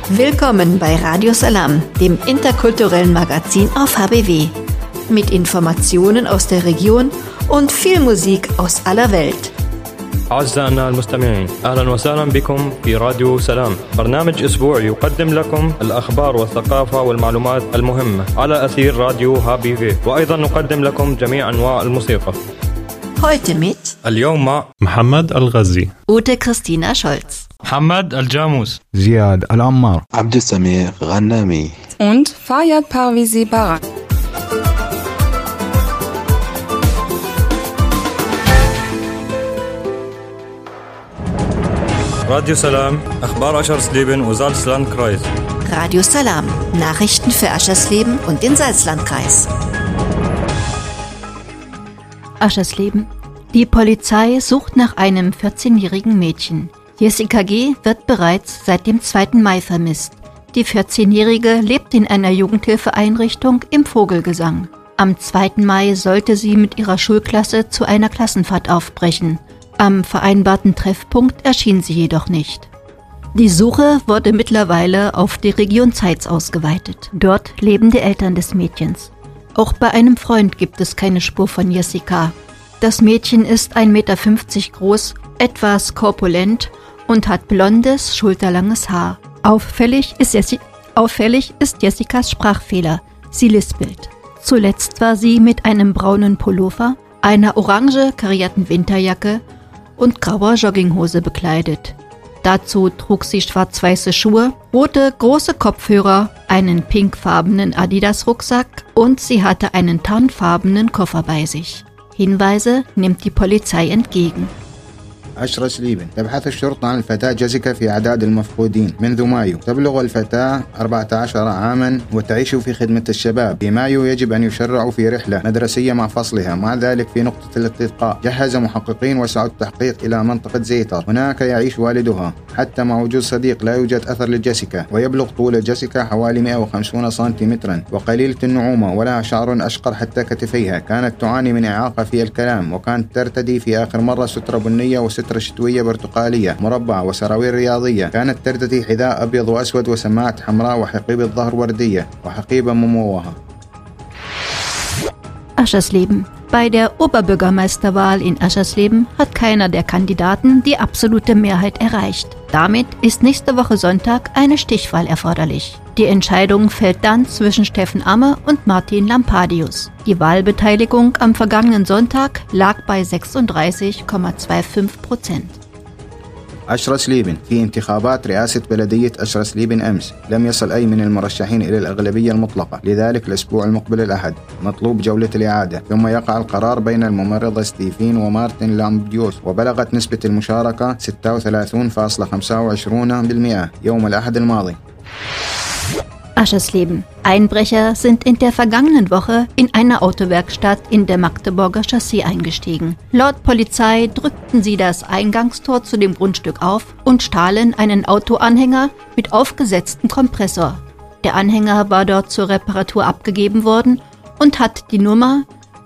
Willkommen bei Radio Salam, dem interkulturellen Magazin auf HBW. Mit Informationen aus der Region und viel Musik aus aller Welt. أعزائنا المستمعين، أهلا وسهلا بكم في راديو سلام، برنامج أسبوعي يقدم لكم الأخبار والثقافة والمعلومات المهمة على أثير راديو HBW، وأيضا نقدم لكم جميع أنواع الموسيقى. Heute mit اليوم مع محمد الغزي، Ute Christina Scholz, محمد الجاموس، زياد العمار، عبد السميع غنامي und Faryad Parvizi Barak. راديو سلام، أخبار أشرسليبن وزالسلاندكreis. Radio Salam, Nachrichten für Aschersleben und den Salzlandkreis. Aschersleben. Die Polizei sucht nach einem 14-jährigen Mädchen. Jessica G. wird bereits seit dem 2. Mai vermisst. Die 14-Jährige lebt in einer Jugendhilfeeinrichtung im Vogelgesang. Am 2. Mai sollte sie mit ihrer Schulklasse zu einer Klassenfahrt aufbrechen. Am vereinbarten Treffpunkt erschien sie jedoch nicht. Die Suche wurde mittlerweile auf die Region Zeitz ausgeweitet. Dort leben die Eltern des Mädchens. Auch bei einem Freund gibt es keine Spur von Jessica. Das Mädchen ist 1,50 Meter groß, etwas korpulent und hat blondes, schulterlanges Haar. Auffällig ist Jessicas Sprachfehler. Sie lispelt. Zuletzt war sie mit einem braunen Pullover, einer orange karierten Winterjacke und grauer Jogginghose bekleidet. Dazu trug sie schwarz-weiße Schuhe, rote große Kopfhörer, einen pinkfarbenen Adidas-Rucksack und sie hatte einen tarnfarbenen Koffer bei sich. Hinweise nimmt die Polizei entgegen. أشرسليبن. تبحث الشرطة عن الفتاة جيسيكا في أعداد المفقودين منذ مايو. تبلغ الفتاة 14 عاما وتعيش في خدمة الشباب. في مايو يجب أن يشرعوا في رحلة مدرسية مع فصلها. مع ذلك في نقطة الاستلقاء جهز محققين وسعوا التحقيق إلى منطقة زيتر. هناك يعيش والدها. حتى مع وجود صديق لا يوجد أثر لجيسيكا. ويبلغ طول جيسيكا حوالي 150 سنتيمترا وقليلة النعومة ولها شعر أشقر حتى كتفيها. كانت تعاني من إعاقة في الكلام وكانت ترتدي في آخر مرة سترة بنية وسترة شتوية برتقالية مربعة وسراويل رياضية. كانت ترتدي حذاء أبيض وأسود وسماعات حمراء وحقيبة ظهر وردية وحقيبة مموهة. Aschersleben. Bei der Oberbürgermeisterwahl in Aschersleben hat keiner der Kandidaten die absolute Mehrheit erreicht. Damit ist nächste Woche Sonntag eine Stichwahl erforderlich. Die Entscheidung fällt dann zwischen Steffen Amme und Martin Lampadius. Die Wahlbeteiligung am vergangenen Sonntag lag bei 36,25%. أشرسليبن. في انتخابات رئاسة بلدية أشرسليبن أمس لم يصل أي من المرشحين إلى الأغلبية المطلقة. لذلك الأسبوع المقبل الأحد مطلوب جولة الإعادة ثم يقع القرار بين الممرضة ستيفين ومارتن لامبديوس. وبلغت نسبة المشاركة 36,25% يوم الأحد الماضي. Aschersleben. Einbrecher sind in der vergangenen Woche in einer Autowerkstatt in der Magdeburger Chaussee eingestiegen. Laut Polizei drückten sie das Eingangstor zu dem Grundstück auf und stahlen einen Autoanhänger mit aufgesetztem Kompressor. Der Anhänger war dort zur Reparatur abgegeben worden und hat die Nummer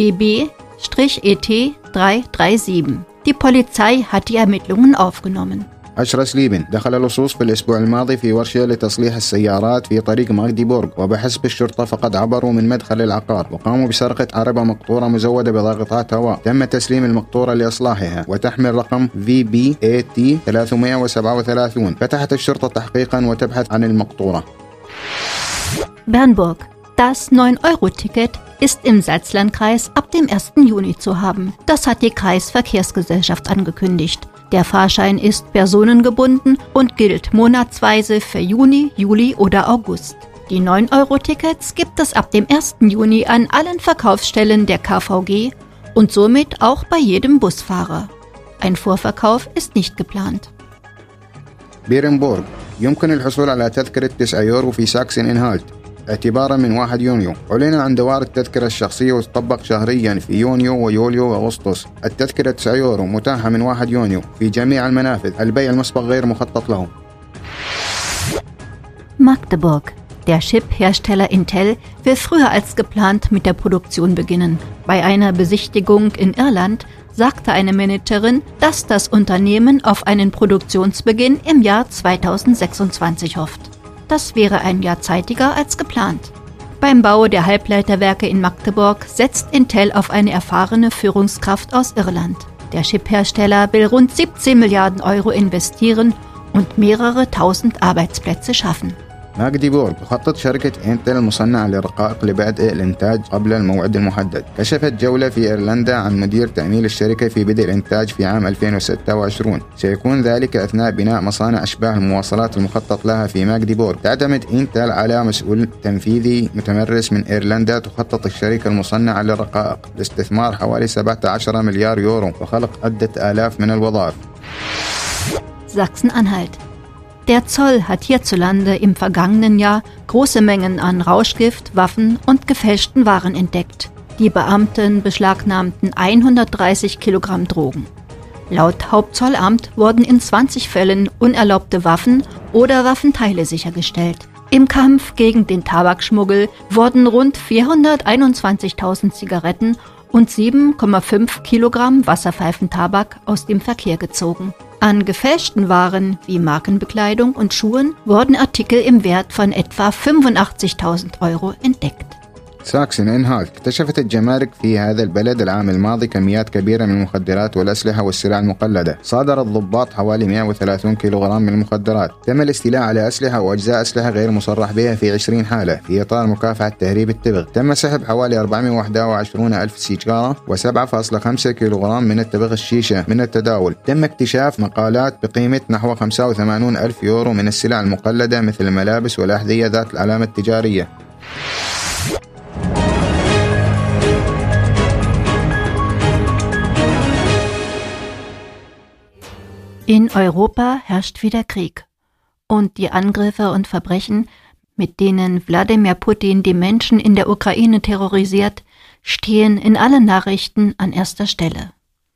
BB-ET 337. Die Polizei hat die Ermittlungen aufgenommen. أشرسليبن. دخل اللصوص في الأسبوع الماضي في ورشة لتصليح السيارات في طريق ماغديبورغ وبحسب الشرطة فقد عبروا من مدخل العقار وقاموا بسرقة عربة مقطورة مزودة بضاغطات هواء. تم تسليم المقطورة لإصلاحها وتحمل رقم VBAT 337. فتحت الشرطة تحقيقا وتبحث عن المقطورة. Bernburg. Das 9-Euro-Ticket ist im Salzlandkreis ab dem 1. Juni zu haben. Das hat die Kreisverkehrsgesellschaft angekündigt. Der Fahrschein ist personengebunden und gilt monatsweise für Juni, Juli oder August. Die 9-Euro-Tickets gibt es ab dem 1. Juni an allen Verkaufsstellen der KVG und somit auch bei jedem Busfahrer. Ein Vorverkauf ist nicht geplant. بيرنبورغ. يمكن الحصول على تذكرة 9 يورو في ساكسن إنهالت اعتبارا من 1 يونيو. أعلن عن دوار التذكرة الشخصية وتطبق شهريا في يونيو ويوليو وأغسطس. التذكرة 9 يورو متاحة من 1 يونيو في جميع المنافذ. البيع المسبق غير مخطط له. Magdeburg. Der Chip-Hersteller Intel will früher als geplant mit der Produktion beginnen. Bei einer Besichtigung in Irland sagte eine Managerin, dass das Unternehmen auf einen Produktionsbeginn im Jahr 2026 hofft. Das wäre ein Jahr zeitiger als geplant. Beim Bau der Halbleiterwerke in Magdeburg setzt Intel auf eine erfahrene Führungskraft aus Irland. Der Chiphersteller will rund 17 Milliarden Euro investieren und mehrere tausend Arbeitsplätze schaffen. ماغديبورغ تخطط شركة إنتل المصنعة للرقائق لبدء الإنتاج قبل الموعد المحدد. كشفت جولة في إيرلندا عن مدير تأمين الشركة في بدء الإنتاج في عام 2026. سيكون ذلك أثناء بناء مصانع أشباه المواصلات المخطط لها في ماغديبورغ. تعتمد إنتل على مسؤول تنفيذي متمرس من إيرلندا. تخطط الشركة المصنعة للرقائق لاستثمار حوالي 17 مليار يورو وخلق عدة آلاف من الوظائف. Sachsen-Anhalt. Der Zoll hat hierzulande im vergangenen Jahr große Mengen an Rauschgift, Waffen und gefälschten Waren entdeckt. Die Beamten beschlagnahmten 130 Kilogramm Drogen. Laut Hauptzollamt wurden in 20 Fällen unerlaubte Waffen oder Waffenteile sichergestellt. Im Kampf gegen den Tabakschmuggel wurden rund 421.000 Zigaretten und 7,5 Kilogramm Wasserpfeifentabak aus dem Verkehr gezogen. An gefälschten Waren wie Markenbekleidung und Schuhen wurden Artikel im Wert von etwa 85.000 Euro entdeckt. ساكسن إنهالت. اكتشفت الجمارك في هذا البلد العام الماضي كميات كبيرة من المخدرات والأسلحة والسلع المقلدة. صادر الضباط حوالي 130 كيلوغرام من المخدرات. تم الاستيلاء على أسلحة وأجزاء أسلحة غير مصرح بها في 20 حالة في إطار مكافحة تهريب التبغ. تم سحب حوالي 421 ألف سيجارة و7.5 كيلوغرام من التبغ الشيشة من التداول. تم اكتشاف مقالات بقيمة نحو 85 ألف يورو من السلع المقلدة مثل الملابس والأحذية ذات العلامة التجارية. In Europa herrscht wieder Krieg. Und die Angriffe und Verbrechen, mit denen Wladimir Putin die Menschen in der Ukraine terrorisiert, stehen in allen Nachrichten an erster Stelle.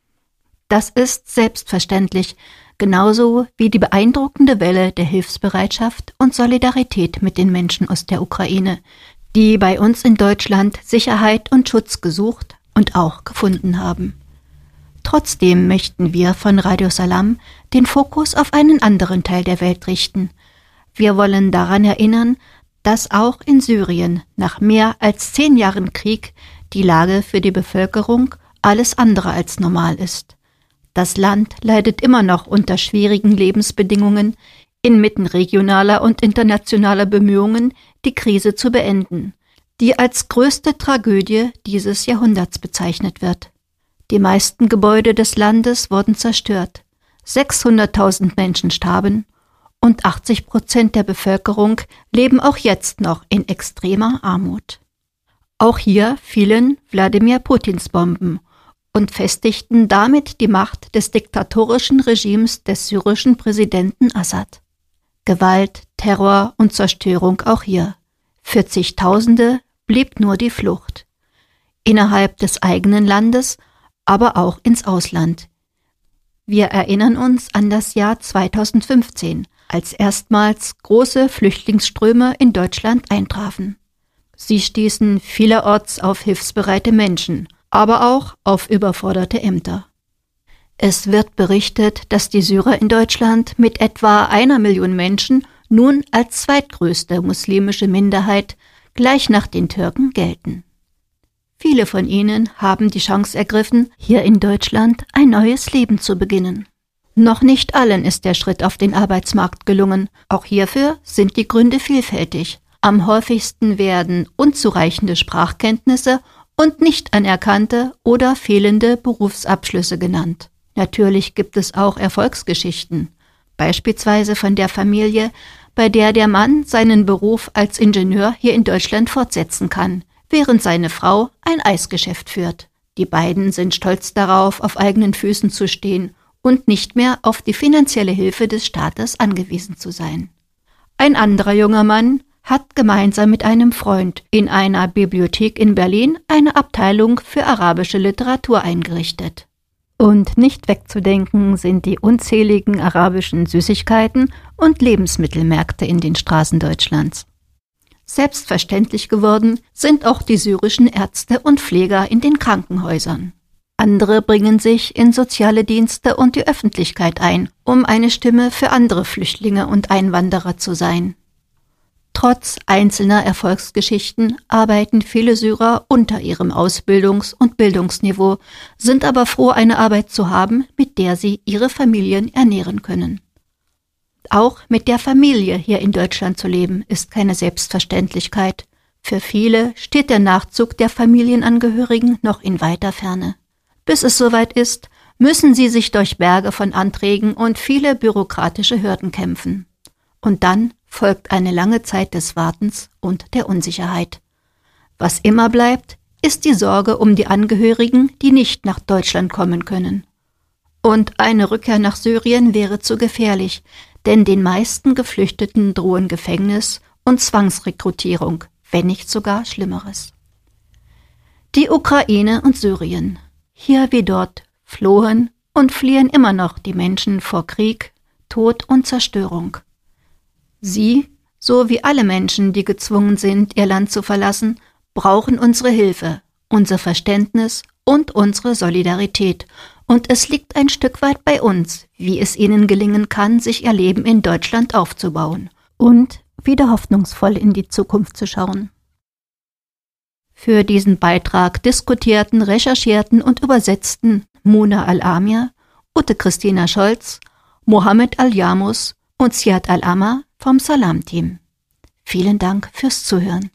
Das ist selbstverständlich, genauso wie die beeindruckende Welle der Hilfsbereitschaft und Solidarität mit den Menschen aus der Ukraine, die bei uns in Deutschland Sicherheit und Schutz gesucht und auch gefunden haben. Trotzdem möchten wir von Radio Salam den Fokus auf einen anderen Teil der Welt richten. Wir wollen daran erinnern, dass auch in Syrien nach mehr als 10 Jahren Krieg die Lage für die Bevölkerung alles andere als normal ist. Das Land leidet immer noch unter schwierigen Lebensbedingungen, inmitten regionaler und internationaler Bemühungen, die Krise zu beenden, die als größte Tragödie dieses Jahrhunderts bezeichnet wird. Die meisten Gebäude des Landes wurden zerstört, 600.000 Menschen starben und 80% der Bevölkerung leben auch jetzt noch in extremer Armut. Auch hier fielen Wladimir Putins Bomben und festigten damit die Macht des diktatorischen Regimes des syrischen Präsidenten Assad. Gewalt, Terror und Zerstörung auch hier. Für Zigtausende blieb nur die Flucht. Innerhalb des eigenen Landes, aber auch ins Ausland. Wir erinnern uns an das Jahr 2015, als erstmals große Flüchtlingsströme in Deutschland eintrafen. Sie stießen vielerorts auf hilfsbereite Menschen, aber auch auf überforderte Ämter. Es wird berichtet, dass die Syrer in Deutschland mit etwa 1 Million Menschen nun als zweitgrößte muslimische Minderheit gleich nach den Türken gelten. Viele von ihnen haben die Chance ergriffen, hier in Deutschland ein neues Leben zu beginnen. Noch nicht allen ist der Schritt auf den Arbeitsmarkt gelungen. Auch hierfür sind die Gründe vielfältig. Am häufigsten werden unzureichende Sprachkenntnisse und nicht anerkannte oder fehlende Berufsabschlüsse genannt. Natürlich gibt es auch Erfolgsgeschichten, beispielsweise von der Familie, bei der der Mann seinen Beruf als Ingenieur hier in Deutschland fortsetzen kann, während seine Frau ein Eisgeschäft führt. Die beiden sind stolz darauf, auf eigenen Füßen zu stehen und nicht mehr auf die finanzielle Hilfe des Staates angewiesen zu sein. Ein anderer junger Mann hat gemeinsam mit einem Freund in einer Bibliothek in Berlin eine Abteilung für arabische Literatur eingerichtet. Und nicht wegzudenken sind die unzähligen arabischen Süßigkeiten und Lebensmittelmärkte in den Straßen Deutschlands. Selbstverständlich geworden sind auch die syrischen Ärzte und Pfleger in den Krankenhäusern. Andere bringen sich in soziale Dienste und die Öffentlichkeit ein, um eine Stimme für andere Flüchtlinge und Einwanderer zu sein. Trotz einzelner Erfolgsgeschichten arbeiten viele Syrer unter ihrem Ausbildungs- und Bildungsniveau, sind aber froh, eine Arbeit zu haben, mit der sie ihre Familien ernähren können. Auch mit der Familie hier in Deutschland zu leben, ist keine Selbstverständlichkeit. Für viele steht der Nachzug der Familienangehörigen noch in weiter Ferne. Bis es soweit ist, müssen sie sich durch Berge von Anträgen und viele bürokratische Hürden kämpfen. Und dann folgt eine lange Zeit des Wartens und der Unsicherheit. Was immer bleibt, ist die Sorge um die Angehörigen, die nicht nach Deutschland kommen können. Und eine Rückkehr nach Syrien wäre zu gefährlich, denn den meisten Geflüchteten drohen Gefängnis und Zwangsrekrutierung, wenn nicht sogar Schlimmeres. Die Ukraine und Syrien. Hier wie dort flohen und fliehen immer noch die Menschen vor Krieg, Tod und Zerstörung. Sie, so wie alle Menschen, die gezwungen sind, ihr Land zu verlassen, brauchen unsere Hilfe, unser Verständnis und unsere Solidarität. Und es liegt ein Stück weit bei uns, wie es ihnen gelingen kann, sich ihr Leben in Deutschland aufzubauen und wieder hoffnungsvoll in die Zukunft zu schauen. Für diesen Beitrag diskutierten, recherchierten und übersetzten Muna Al-Amir, Ute Christina Scholz, Mohammed Al-Yamus und Ziad Al-Amma vom Salam-Team. Vielen Dank fürs Zuhören.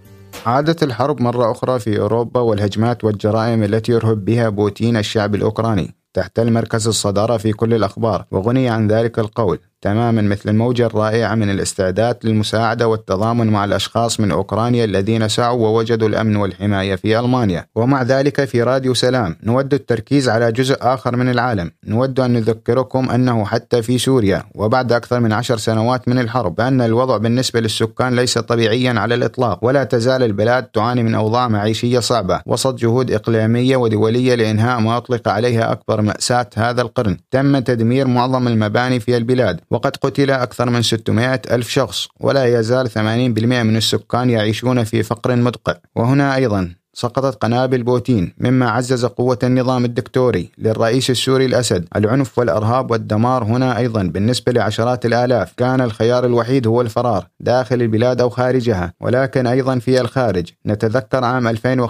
عادت الحرب مرة أخرى في أوروبا والهجمات والجرائم التي يرهب بها بوتين الشعب الأوكراني تحتل مركز الصدارة في كل الأخبار، وغني عن ذلك القول تماما مثل الموجة الرائعة من الاستعداد للمساعدة والتضامن مع الأشخاص من أوكرانيا الذين سعوا ووجدوا الأمن والحماية في ألمانيا. ومع ذلك في راديو سلام نود التركيز على جزء آخر من العالم. نود أن نذكركم أنه حتى في سوريا وبعد أكثر من 10 سنوات من الحرب بأن الوضع بالنسبة للسكان ليس طبيعيا على الإطلاق، ولا تزال البلاد تعاني من أوضاع معيشية صعبة وسط جهود إقليمية ودولية لإنهاء ما أطلق عليها أكبر مأساة هذا القرن. تم تدمير معظم المباني في البلاد، وقد قتل أكثر من 600,000 شخص، ولا يزال 80% من السكان يعيشون في فقر مدقع. وهنا أيضا سقطت قنابل بوتين مما عزز قوة النظام الدكتوري للرئيس السوري الأسد. العنف والإرهاب والدمار هنا أيضا بالنسبة لعشرات الآلاف كان الخيار الوحيد هو الفرار داخل البلاد أو خارجها، ولكن أيضا في الخارج. نتذكر عام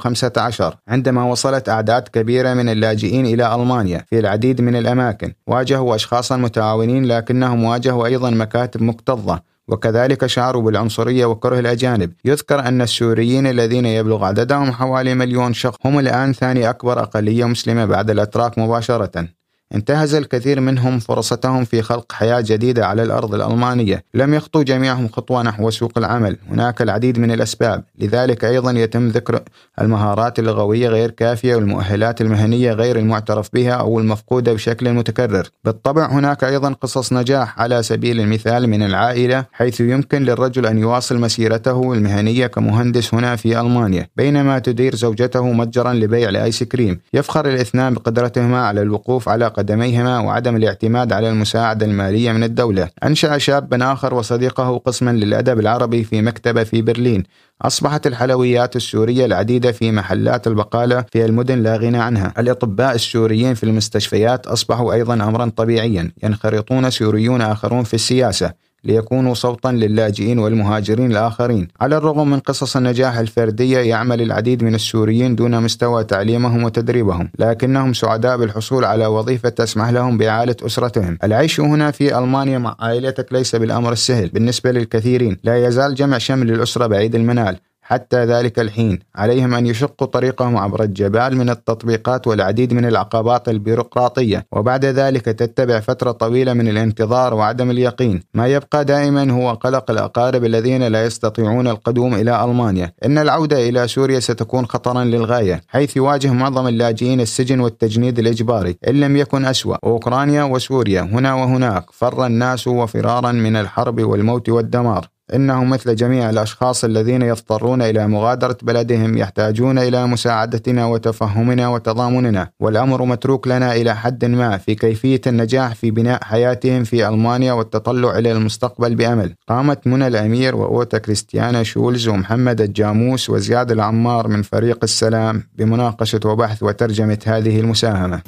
2015 عندما وصلت أعداد كبيرة من اللاجئين إلى ألمانيا في العديد من الأماكن، واجهوا أشخاصا متعاونين لكنهم واجهوا أيضا مكاتب مكتظة، وكذلك شعروا بالعنصرية وكره الأجانب. يذكر أن السوريين الذين يبلغ عددهم حوالي 1,000,000 شخص هم الآن ثاني أكبر أقلية مسلمة بعد الأتراك مباشرة. انتهز الكثير منهم فرصتهم في خلق حياة جديدة على الأرض الألمانية. لم يخطوا جميعهم خطوة نحو سوق العمل، هناك العديد من الأسباب. لذلك أيضا يتم ذكر المهارات اللغوية غير كافية والمؤهلات المهنية غير المعترف بها أو المفقودة بشكل متكرر. بالطبع هناك أيضا قصص نجاح على سبيل المثال من العائلة، حيث يمكن للرجل أن يواصل مسيرته المهنية كمهندس هنا في ألمانيا بينما تدير زوجته متجرا لبيع الآيس كريم. يفخر الاثنان بقدرتهما على الوقوف على قدميهما وعدم الاعتماد على المساعدة المالية من الدولة. أنشأ شاب آخر وصديقه قسما للأدب العربي في مكتبة في برلين. أصبحت الحلويات السورية العديدة في محلات البقالة في المدن لا غنى عنها. الأطباء السوريين في المستشفيات أصبحوا أيضا أمرا طبيعيا. ينخرطون سوريون آخرون في السياسة ليكونوا صوتا للاجئين والمهاجرين الآخرين. على الرغم من قصص النجاح الفردية، يعمل العديد من السوريين دون مستوى تعليمهم وتدريبهم، لكنهم سعداء بالحصول على وظيفة تسمح لهم بإعالة أسرتهم. العيش هنا في ألمانيا مع عائلتك ليس بالأمر السهل بالنسبة للكثيرين. لا يزال جمع شمل الأسرة بعيد المنال. حتى ذلك الحين عليهم أن يشقوا طريقهم عبر الجبال من التطبيقات والعديد من العقبات البيروقراطية، وبعد ذلك تتبع فترة طويلة من الانتظار وعدم اليقين. ما يبقى دائما هو قلق الأقارب الذين لا يستطيعون القدوم إلى ألمانيا. إن العودة إلى سوريا ستكون خطرا للغاية، حيث يواجه معظم اللاجئين السجن والتجنيد الإجباري إن لم يكن أسوأ. أوكرانيا وسوريا هنا وهناك فر الناس وفرارا من الحرب والموت والدمار. إنهم مثل جميع الأشخاص الذين يضطرون إلى مغادرة بلدهم يحتاجون إلى مساعدتنا وتفهمنا وتضامننا، والأمر متروك لنا إلى حد ما في كيفية النجاح في بناء حياتهم في ألمانيا والتطلع إلى المستقبل بأمل. قامت منى الأمير وأوتا كريستيانا شولز ومحمد الجاموس وزياد العمار من فريق السلام بمناقشة وبحث وترجمة هذه المساهمة.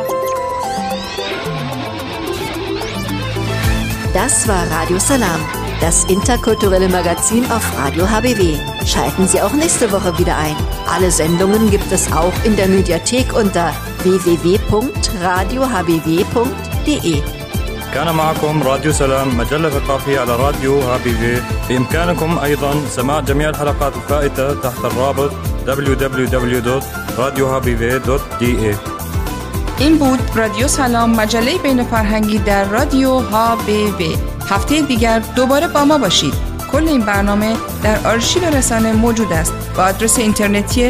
Das war Radio Salam, Das interkulturelle Magazin auf Radio HBW. Schalten Sie auch nächste Woche wieder ein. Alle Sendungen gibt es auch in der Mediathek unter www.radiohbw.de. كان معكم راديو سلام مجلة ثقافية على راديو HBW. بإمكانكم أيضا سماع جميع الحلقات الفائتة تحت الرابط www.radiohbw.de. این بود رادیو سلام، مجله بین فرهنگی در رادیو HBW. هفته دیگر دوباره با ما باشید. کل این برنامه در آرشیو رسانه موجود است با آدرس اینترنتی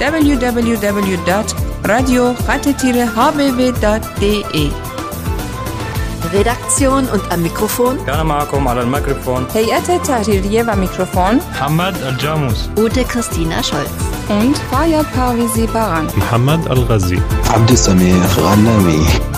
www.radio-hbw.de. Redaktion und am Mikrofon كان معكم على الميكروفون هیئت تحریریه و میکروفون محمد الجاموس Ute Christina Scholz und Fayad Parvizi Baran. محمد الغزي عبد السميع غنامي.